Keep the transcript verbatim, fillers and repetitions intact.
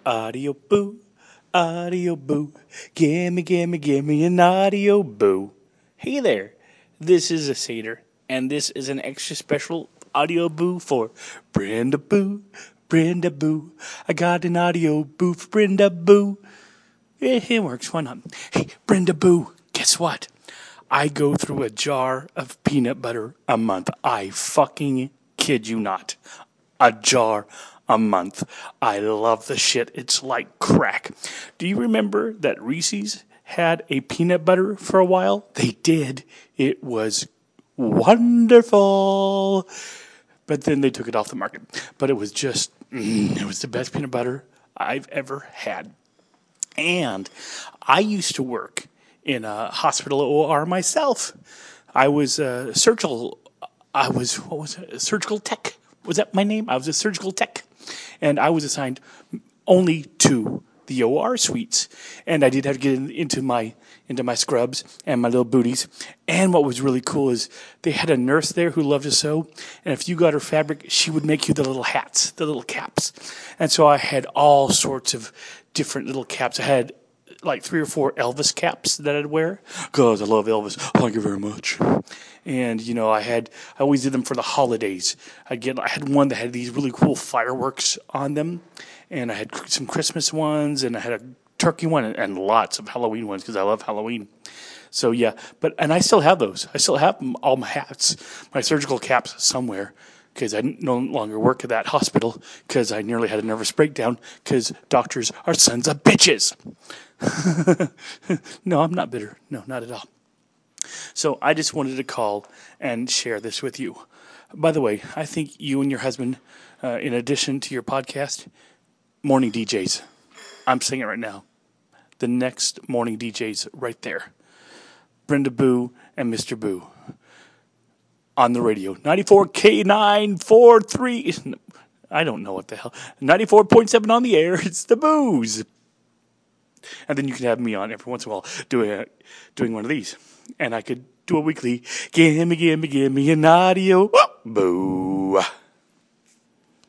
Audio boo, audio boo, gimme, gimme, gimme an audio boo. Hey there, this is a Seder, and this is an extra special audio boo for Brenda Boo, Brenda Boo. I got an audio boo for Brenda Boo. It, it works, why not? Hey, Brenda Boo, guess what? I go through a jar of peanut butter a month. I fucking kid you not. A jar a month. I love the shit. It's like crack. Do you remember that Reese's had a peanut butter for a while? They did. It was wonderful. But then they took it off the market. But it was just, mm, it was the best peanut butter I've ever had. And I used to work in a hospital O R myself. I was a surgical, I was, what was it, a surgical tech. Was that my name? I was a surgical tech. And I was assigned only to the O R suites. And I did have to get in, into my into my scrubs and my little booties. And what was really cool is they had a nurse there who loved to sew. And if you got her fabric, she would make you the little hats, the little caps. And so I had all sorts of different little caps. I had like three or four Elvis caps that I'd wear. Because I love Elvis. Thank you very much. And, you know, I had, I always did them for the holidays. I get, I had one that had these really cool fireworks on them. And I had some Christmas ones, and I had a turkey one, and, and lots of Halloween ones because I love Halloween. So, yeah, but, and I still have those. I still have all my hats, my surgical caps somewhere, because I no longer work at that hospital because I nearly had a nervous breakdown because doctors are sons of bitches. No, I'm not bitter. No, not at all. So I just wanted to call and share this with you. By the way, I think you and your husband, uh, in addition to your podcast, morning D Js. I'm saying it right now. The next morning D Js right there. Brenda Boo and Mister Boo. On the radio. ninety-four K nine forty-three. I don't know what the hell. ninety-four point seven on the air. It's the Boos. And then you can have me on every once in a while doing a, doing one of these. And I could do a weekly, gimme, gimme, gimme an audio boo.